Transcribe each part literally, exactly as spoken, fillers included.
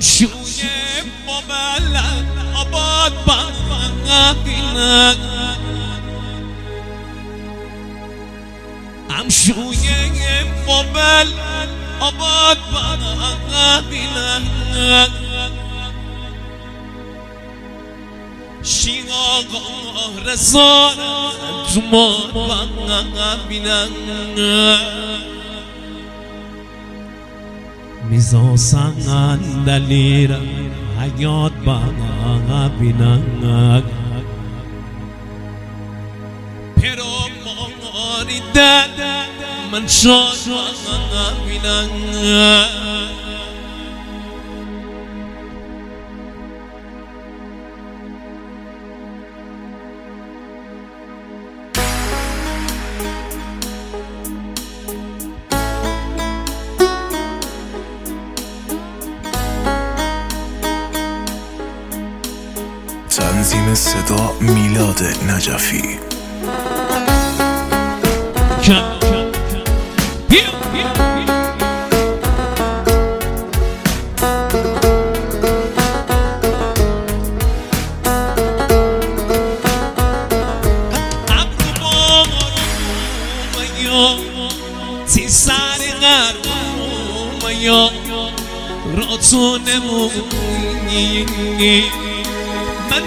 همشوی مبلد آباد بقبینن همشوی مبلد آباد بقبینن شین آقا رزا جمال بقبینن میزا سندلیر حیات بقبینن پیرو ماری دد من شاد بقبینن تنظیم صدا میلاد نجفی. من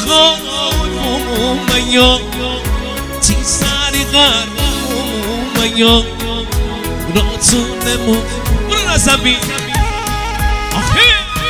سخون ميو تيساري غار ميو راتونمو برنا زمين آخه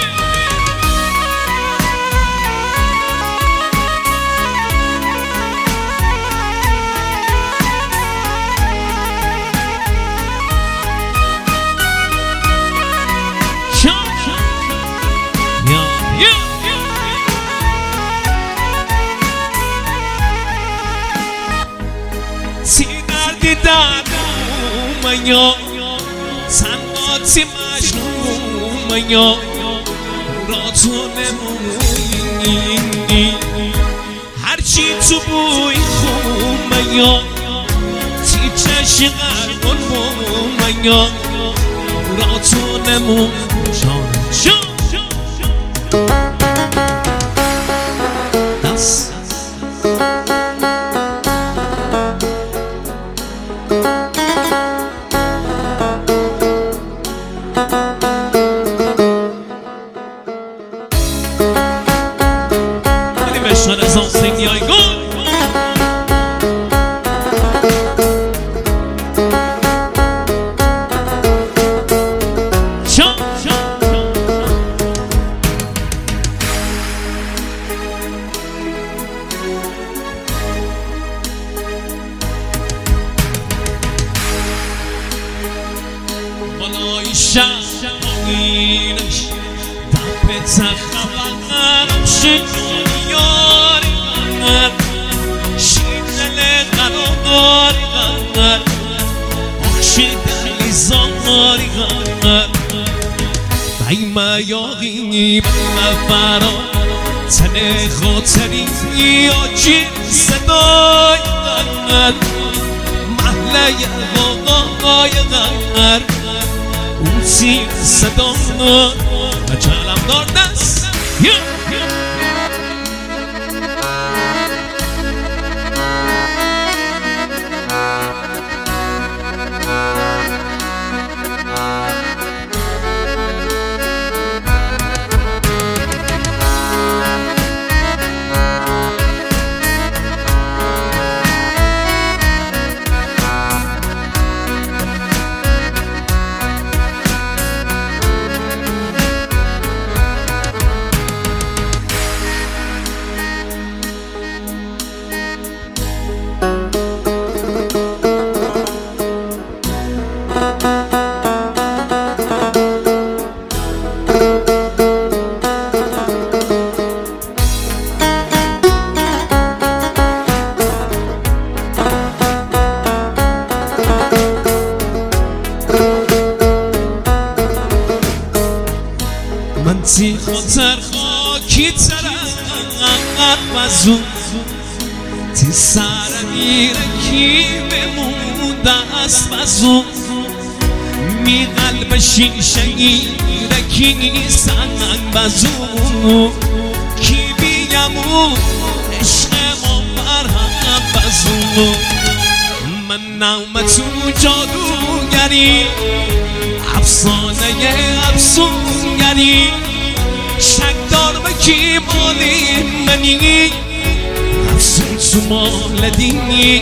Manyo, sangot si majnun manyo, rotune muyingi, harchi tu buy khum manyo, ti chashgar gon manyo, rotune mujan jan das. As on sing your go. Jump, jump, jump. Walai shahinish, da pezza khalanam shik. شیدل قراری غنر آخشیدلی زاری غنر بایما یاغی بفرا تنه خاطری آجی صدای غنر محله واقعای غنر اون سیر صدا اجالم دار دست تی خاطر خاکی ترقب وزون تی سر میره کی بمونده است وزون می قلب به شیشه رکی سنگ بزو کی بیگمو عشق ما برهم بزو من نام تو جادوگری افسانه افسونگری شک دار به کی مالی منی افسون تو مال دینی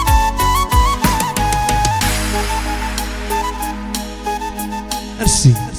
Merci.